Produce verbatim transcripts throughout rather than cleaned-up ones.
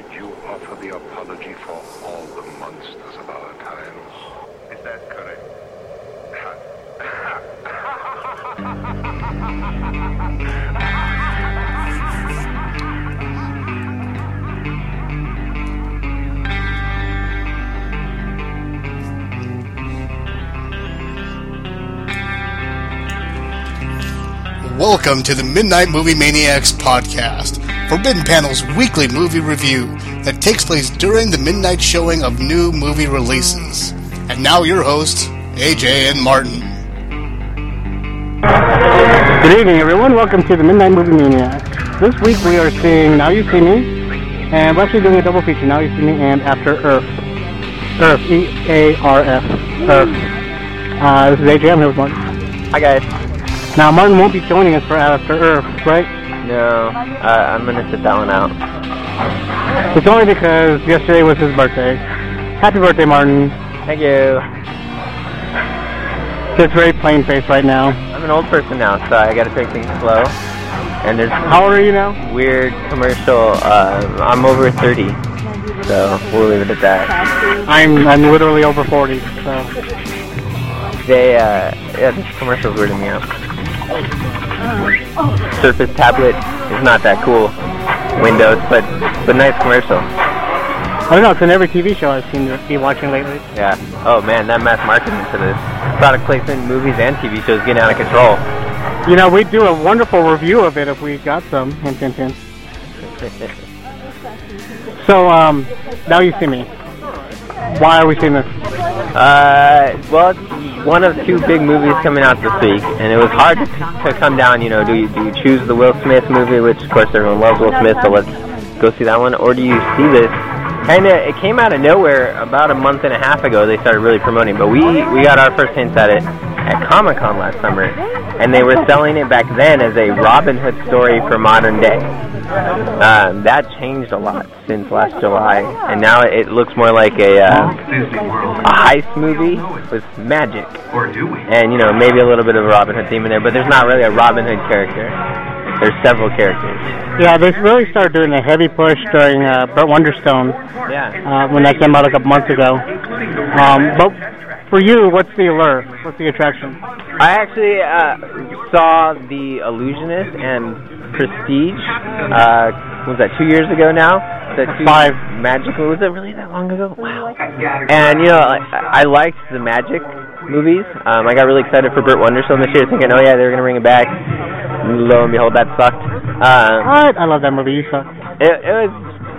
you offer the apology for all the monsters of our times. Is that correct? Welcome to the Midnight Movie Maniacs podcast, Forbidden Panel's weekly movie review that takes place during the midnight showing of new movie releases. And now your hosts, A J and Martin. Good evening, everyone. Welcome to the Midnight Movie Maniacs. This week we are seeing Now You See Me, and we're actually doing a double feature, Now You See Me and After Earth. Earth, E A R F, Earth. Uh, this is A J, I'm here with Martin. Hi, guys. Now, Martin won't be joining us for After Earth, right? No, uh, I'm gonna sit that one out. It's only because yesterday was his birthday. Happy birthday, Martin. Thank you. It's very plain face right now. I'm an old person now, so I gotta take things slow. And there's How old are you now? weird commercial. Uh, I'm over thirty, so we'll leave it at that. I'm I'm literally over forty, so. They, uh, yeah, this commercial's weirding me out. Surface tablet is not that cool. Windows, but but nice commercial. I don't know, it's in every T V show I've seen you be watching lately. Yeah. Oh man, that mass marketing for this product placement in movies and T V shows getting out of control. You know, we'd do a wonderful review of it if we got some. Hint, hint, hint. So, um, Now You See Me. Why are we seeing this? Uh, well, it's one of two big movies coming out this week, and it was hard to, to come down, you know, do you, do you choose the Will Smith movie, which of course everyone loves Will Smith, so let's go see that one, or do you see this? Kind of, it came out of nowhere about a month and a half ago, they started really promoting, but we, we got our first hints at it at Comic-Con last summer, and they were selling it back then as a Robin Hood story for modern day. Um, that changed a lot since last July, and now it looks more like a, uh, a heist movie with magic, and you know, maybe a little bit of a Robin Hood theme in there, but there's not really a Robin Hood character. There's several characters. Yeah, they really started doing a heavy push during uh, Burt Wonderstone. Yeah. Uh, when that came out like a month ago. Um, but for you, what's the allure? What's the attraction? I actually uh, saw The Illusionist and Prestige. Uh, what was that, two years ago now? The two Five. Magical. Was it really that long ago? Wow. And, you know, I, I liked the magic movies. Um, I got really excited for Burt Wonderstone this year, thinking, oh, yeah, they were going to bring it back. Lo and behold, that sucked. Uh, What? I love that movie. You suck. It, it was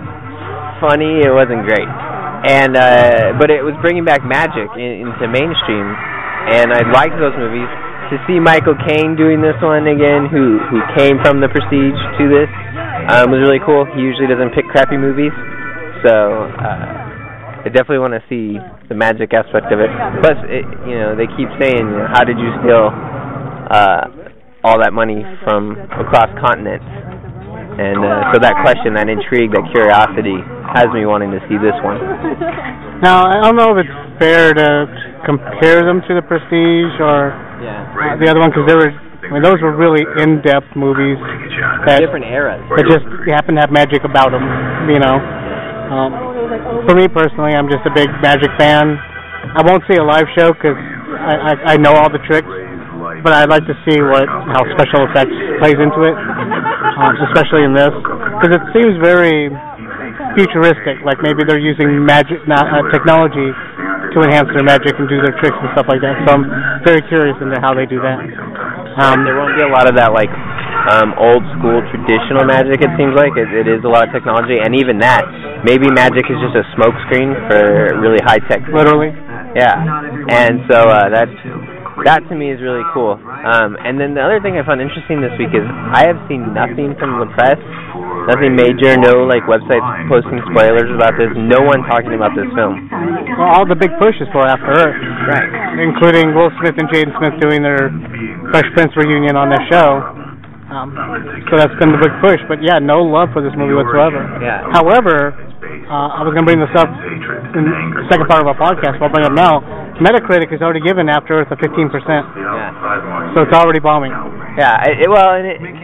funny. It wasn't great. And uh, but it was bringing back magic in, into mainstream, and I liked those movies. To see Michael Caine doing this one again, who who came from The Prestige to this, um, was really cool. He usually doesn't pick crappy movies, so uh, I definitely want to see the magic aspect of it. Plus, it, you know, they keep saying, you know, how did you steal uh, all that money from across continents? And uh, so that question, that intrigue, that curiosity has me wanting to see this one. Now, I don't know if it's fair to compare them to The Prestige or Yeah. uh, the other one, because they were, I mean, those were really in-depth movies that Different eras. that just happen to have magic about them, you know. Um, for me personally, I'm just a big magic fan. I won't see a live show because I, I, I know all the tricks, but I'd like to see what how special effects plays into it, um, especially in this, because it seems very futuristic, like maybe they're using magic not, uh, technology to enhance their magic and do their tricks and stuff like that. So I'm very curious into how they do that. Um, there won't be a lot of that, like, um, old school traditional magic, it seems like. It, it is a lot of technology, and even that, maybe magic is just a smoke screen for really high-tech. literally. Yeah, and so uh, that's, that to me is really cool. Um, and then the other thing I found interesting this week is I have seen nothing from the press, nothing major, no like websites posting spoilers about this, no one talking about this film. Well, all the big pushes for After Earth, Right. including Will Smith and Jaden Smith doing their Fresh Prince reunion on their show. Um, so that's been the big push. But yeah, no love for this movie whatsoever. Yeah. However, uh, I was going to bring this up in the second part of our podcast, but I'll bring it up now. Metacritic has already given After Earth a fifteen percent. Yeah. So it's already bombing. Yeah, it, well, and it,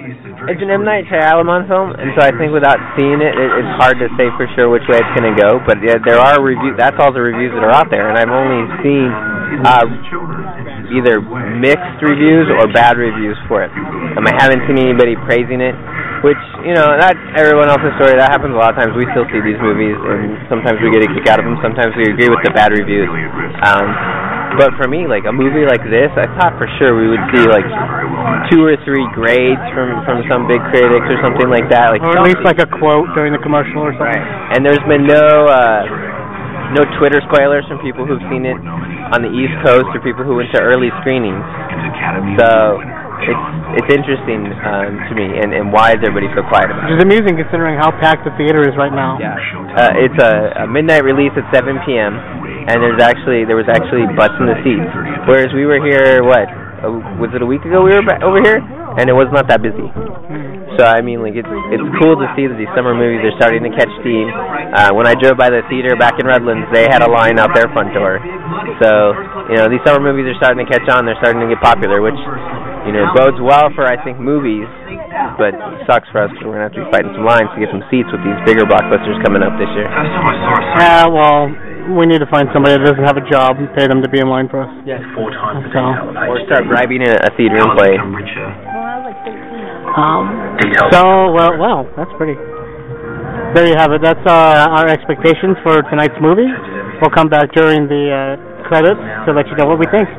it's an M. Night Shyamalan film, and so I think without seeing it, it it's hard to say for sure which way it's going to go. But yeah, there are reviews. That's all the reviews that are out there, and I've only seen uh, either mixed reviews or bad reviews for it. Um, I haven't seen anybody praising it, which, you know, that's everyone else's story. That happens a lot of times. We still see these movies, and sometimes we get a kick out of them. Sometimes we agree with the bad reviews. Um, but for me, like, a movie like this, I thought for sure we would see, like, two or three grades from, from some big critics or something like that. Like, or at least, like, a quote during the commercial or something. Right. And there's been no... Uh, No Twitter spoilers from people who've seen it on the East Coast or people who went to early screenings. So it's it's interesting um, to me, and, and why is everybody so quiet about it? Which is amusing considering how packed the theater is right now. Yeah, uh, it's a, a midnight release at seven p.m. and there's actually there was actually butts in the seats. Whereas we were here, what uh, was it a week ago? We were back over here, and it was not that busy. So I mean, like it's it's cool to see that these summer movies are starting to catch steam. Uh, when I drove by the theater back in Redlands, they had a line out their front door. So you know, these summer movies are starting to catch on. They're starting to get popular, which you know bodes well for I think movies, but sucks for us because we're gonna have to be fighting some lines to get some seats with these bigger blockbusters coming up this year. Yeah, well, we need to find somebody that doesn't have a job and pay them to be in line for us. Yes. Four times so. Or start bribing a, a theater and play. Um, so, well, well, that's pretty. There you have it. That's uh, our expectations for tonight's movie. We'll come back during the uh, credits to let you know what we think.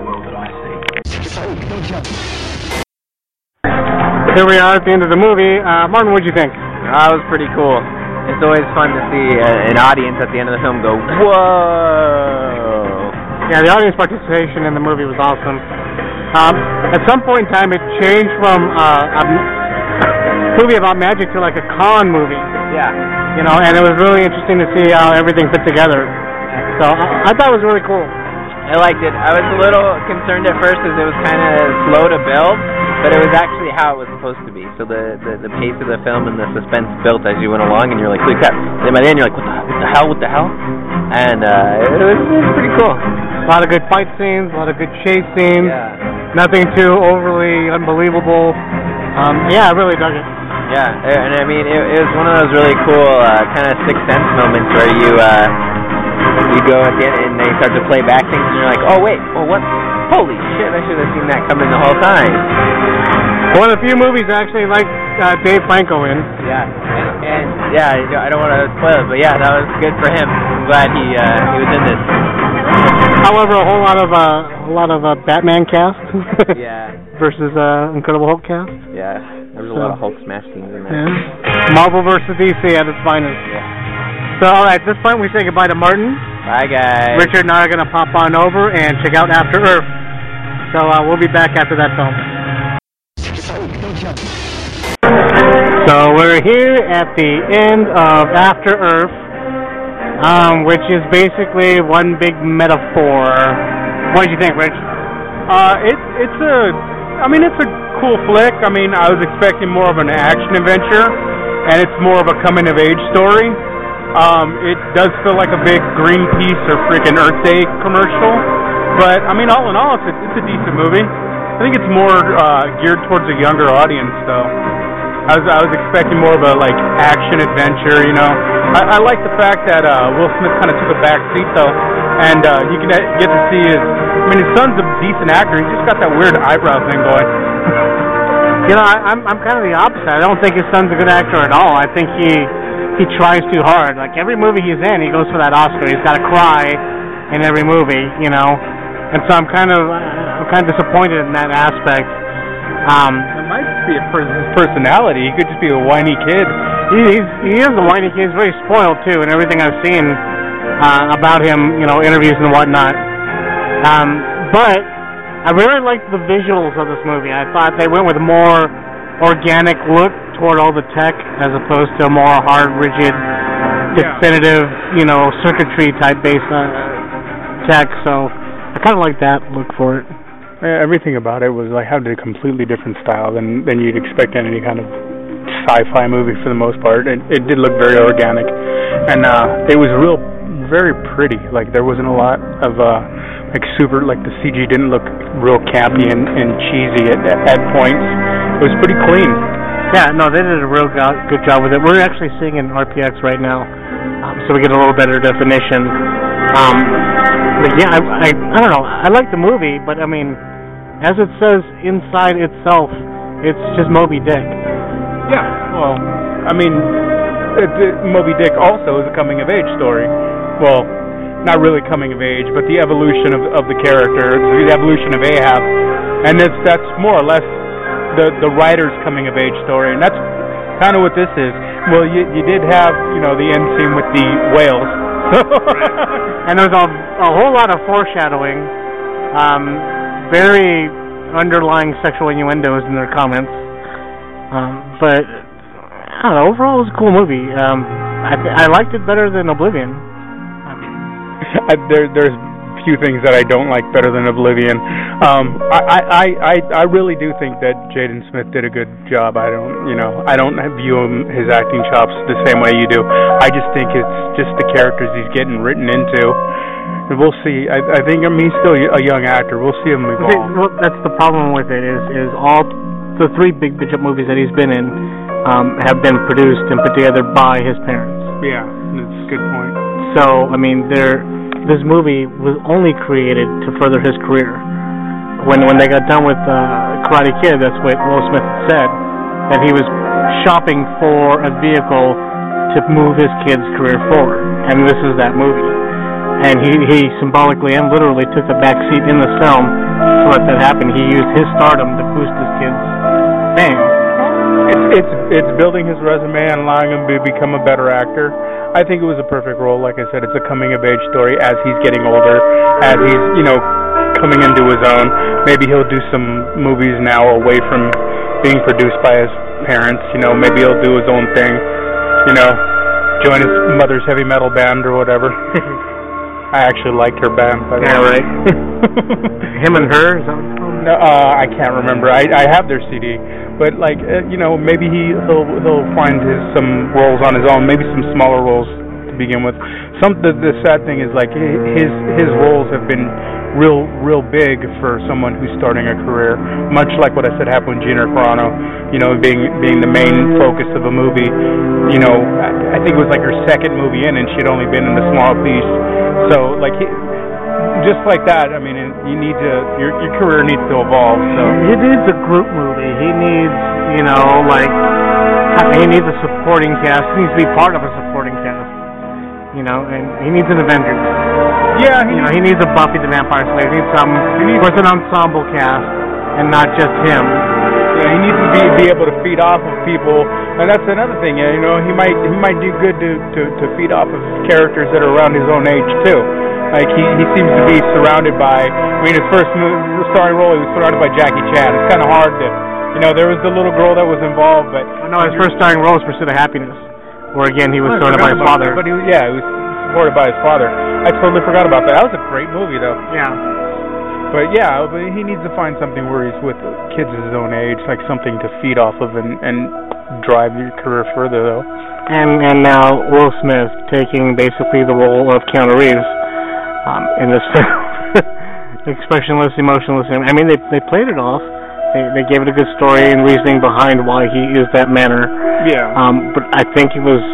Here we are at the end of the movie. Uh, Martin, what did you think? That was pretty cool. It's always fun to see uh, an audience at the end of the film go, whoa! Yeah, the audience participation in the movie was awesome. Um, at some point in time, it changed from uh, a movie about magic to like a con movie. Yeah. You know, and it was really interesting to see how everything fit together. So I, I thought it was really cool. I liked it. I was a little concerned at first because it was kind of slow to build, but it was actually how it was supposed to be. So the, the, the pace of the film and the suspense built as you went along, and you're like, holy crap. And then by the end, you're like, what the, what the hell, what the hell? And uh, it, was, it was pretty cool. A lot of good fight scenes, a lot of good chase scenes. Yeah. Nothing too overly unbelievable. Um, yeah, I really dug it. Yeah, and I mean, it, it was one of those really cool uh, kind of Sixth Sense moments where you uh, you go at the end and they start to play back things, and you're like, oh wait, oh what? Holy shit! I should have seen that coming the whole time. One of the few movies I actually like uh, Dave Franco in. Yeah, and, and yeah, I don't want to spoil it, but yeah, that was good for him. I'm glad he uh, he was in this. However, a whole lot of uh, a lot of uh, Batman cast. Yeah. Versus uh, Incredible Hulk cast. Yeah, there was a so, lot of Hulk smash scenes in there. Yeah. Marvel versus D C at its finest. Yeah. So, all right, at this point, we say goodbye to Martin. Bye, guys. Richard and I are going to pop on over and check out After Earth. So uh, we'll be back after that film. So we're here at the end of After Earth, um, which is basically one big metaphor. What did you think, Rich? Uh, it, it's a, I mean, it's a cool flick. I mean, I was expecting more of an action adventure, and it's more of a coming-of-age story. Um, it does feel like a big Greenpeace or freaking Earth Day commercial, but, I mean, all in all, it's a, it's a decent movie. I think it's more uh, geared towards a younger audience, though. I was I was expecting more of a, like, action-adventure, you know. I, I like the fact that uh, Will Smith kind of took a back seat, though, and uh, you can get to see his... I mean, his son's a decent actor. He's just got that weird eyebrow thing going. You know, I, I'm I'm kind of the opposite. I don't think his son's a good actor at all. I think he he tries too hard. Like, every movie he's in, he goes for that Oscar. He's got to cry in every movie, you know. And so I'm kind of I'm kind of disappointed in that aspect. Um, it might just be a per- his personality. He could just be a whiny kid. He, he's he is a whiny kid. He's very spoiled too, and everything I've seen uh, about him, you know, interviews and whatnot. Um, but I really liked the visuals of this movie. I thought they went with a more organic look toward all the tech as opposed to a more hard, rigid, definitive, you know, circuitry type based uh, tech. So I kind of like that look for it. Everything about it was like had a completely different style than than you'd expect in any kind of sci-fi movie for the most part. It, it did look very organic, and uh, it was real, very pretty. Like there wasn't a lot of uh, like super, like the C G didn't look real campy and, and cheesy at, at points. It was pretty clean. Yeah, no, they did a real go- good job with it. We're actually seeing it in R P X right now, um, so we get a little better definition. Um, but yeah, I, I, I don't know. I like the movie, but I mean, as it says inside itself, it's just Moby Dick. Yeah, well, I mean, it, it, Moby Dick also is a coming-of-age story. Well, not really coming of age, but the evolution of, of the character, the evolution of Ahab, and it's, that's more or less the the writer's coming-of-age story, and that's kind of what this is. Well, you you did have, you know, the end scene with the whales. And there was a, a whole lot of foreshadowing, um, very underlying sexual innuendos in their comments. Um, but I don't know. Overall, it was a cool movie. Um, I th- I liked it better than Oblivion. I, there there's few things that I don't like better than Oblivion. Um, I, I, I, I really do think that Jaden Smith did a good job. I don't, you know, I don't view him, his acting chops the same way you do. I just think it's just the characters he's getting written into. And we'll see. I, I think I mean he's still a young actor. We'll see him evolve. Well, that's the problem with it is is all the three big budget movies that he's been in um, have been produced and put together by his parents. Yeah, that's a good point. So I mean, they're. This movie was only created to further his career. When when they got done with uh, Karate Kid, that's what Will Smith had said, that he was shopping for a vehicle to move his kid's career forward, and this is that movie. And he, he symbolically and literally took a back seat in the film to let that happen. He used his stardom to boost his kid's fame. It's it's it's building his resume and allowing him to become a better actor. I think it was a perfect role. Like I said, it's a coming-of-age story as he's getting older, as he's, you know, coming into his own. Maybe he'll do some movies now away from being produced by his parents. You know, maybe he'll do his own thing. You know, join his mother's heavy metal band or whatever. I actually liked her band. By the yeah, way. right. Him and her? Is that what it's called? No, uh, I can't remember. I I have their C D. But like uh, you know, maybe he he'll he'll find his some roles on his own, maybe some smaller roles to begin with. Some the, the sad thing is like his his roles have been real real big for someone who's starting a career. Much like what I said happened with Gina Carano, you know, being being the main focus of a movie. You know, I, I think it was like her second movie in, and she'd only been in a small piece. So like he, just like that, I mean, you need to your your career needs to evolve. So he needs a group movie. He needs, you know, like he needs a supporting cast. He needs to be part of a supporting cast. You know, and he needs an Avengers. Yeah, he you know, he needs a Buffy the Vampire Slayer. He needs some he needs with an ensemble cast and not just him. Yeah, he needs to be be able to feed off of people, and that's another thing. You know, he might he might do good to to, to feed off of characters that are around his own age too. Like, he, he seems to be surrounded by, I mean, his first starring role, he was surrounded by Jackie Chan. It's kind of hard to, you know, there was the little girl that was involved, but... Oh, no, his first starring role was Pursuit of Happiness, where, again, he was surrounded by his father. It, but he, yeah, he was supported by his father. I totally forgot about that. That was a great movie, though. Yeah. But, yeah, but he needs to find something where he's with kids of his own age, like something to feed off of and, and drive your career further, though. And, and now Will Smith taking basically the role of Keanu Reeves. Um, in this expressionless, emotionless. I mean, they they played it off. They they gave it a good story and reasoning behind why he is that manner. Yeah. Um, but I think it was.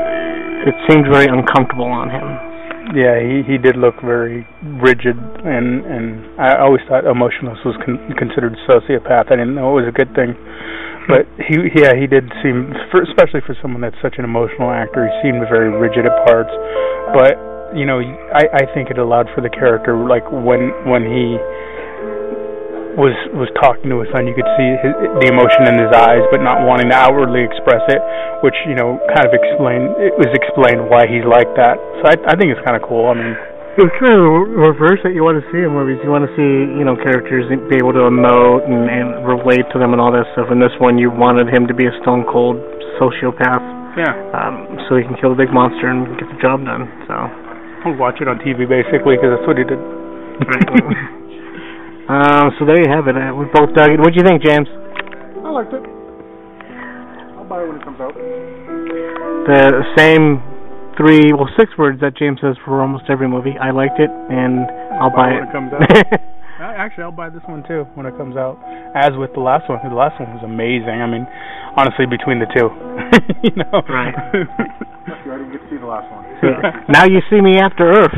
It seemed very uncomfortable on him. Yeah, he he did look very rigid, and and I always thought emotionless was con- considered sociopath. I didn't know it was a good thing. But he yeah he did seem, for, especially for someone that's such an emotional actor, he seemed very rigid at parts. But you know, I, I think it allowed for the character, like when when he was was talking to his son, you could see his, the emotion in his eyes, but not wanting to outwardly express it, which, you know, kind of explained, it was explained why he's like that. So I, I think it's kind of cool. I mean, it's kind of the reverse that you want to see in movies. You want to see, you know, characters be able to emote and, and relate to them and all that stuff. In this one, you wanted him to be a stone cold sociopath. Yeah. Um, so he can kill the big monster and get the job done. So. I'll watch it on T V, basically, because that's what he did. Right. um, so there you have it. Uh, we both dug it. What do you think, James? I liked it. I'll buy it when it comes out. The same three, well, six words that James says for almost every movie. I liked it, and I'll, I'll buy, buy it. When it comes out. Actually, I'll buy this one, too, when it comes out. As with the last one, because the last one was amazing. I mean, honestly, between the two, you know. Right. You already get to see the last one. Now You See Me After Earth.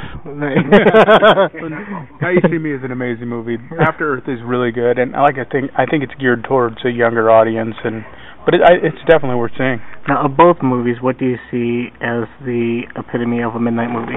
Now You See Me is an amazing movie. After Earth is really good, and I like I think I think it's geared towards a younger audience, and but it, I, it's definitely worth seeing. Now, of both movies, what do you see as the epitome of a midnight movie?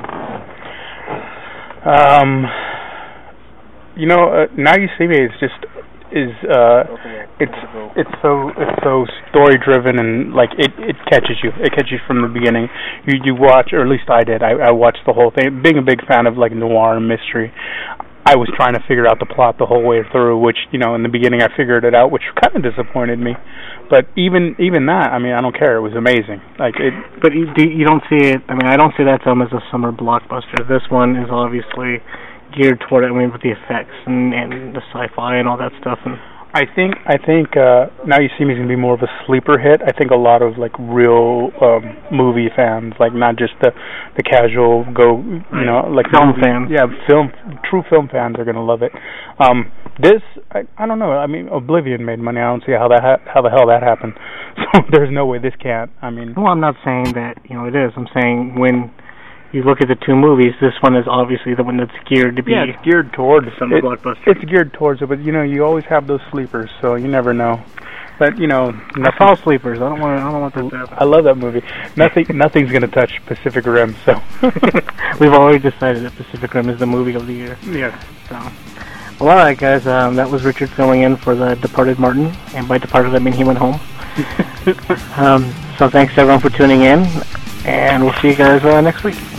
Um, you know, uh, Now You See Me is just is uh, it's it's so it's so story driven, and like it, it catches you. It catches you from the beginning. You you watch, or at least I did. I, I watched the whole thing. Being a big fan of like noir and mystery, I was trying to figure out the plot the whole way through. Which, you know, in the beginning I figured it out, which kind of disappointed me. But even even that, I mean, I don't care. It was amazing. Like it. But you, do, you don't see it. I mean, I don't see that film as a summer blockbuster. This one is obviously geared toward it. I mean, with the effects and, and the sci-fi and all that stuff. And I think I think uh, Now You See Me is gonna be more of a sleeper hit. I think a lot of like real um, movie fans, like not just the the casual go, you know, like film movie, fans. Yeah, film true film fans are gonna love it. Um, this I, I don't know. I mean, Oblivion made money. I don't see how that ha- how the hell that happened. So there's no way this can't. I mean, well, I'm not saying that you know it is. I'm saying when you look at the two movies, this one is obviously the one that's geared to be yeah, it's geared towards some it, blockbuster. It's geared towards it, but you know, you always have those sleepers, so you never know. But you know, I saw Sleepers. I don't want. I don't want that to happen. I love that movie. Nothing, nothing's gonna touch Pacific Rim. So we've already decided that Pacific Rim is the movie of the year. Yes. So, well, all right, guys. Um, that was Richard filling in for the departed Martin, and by departed I mean he went home. um, so thanks to everyone for tuning in, and we'll see you guys uh, next week.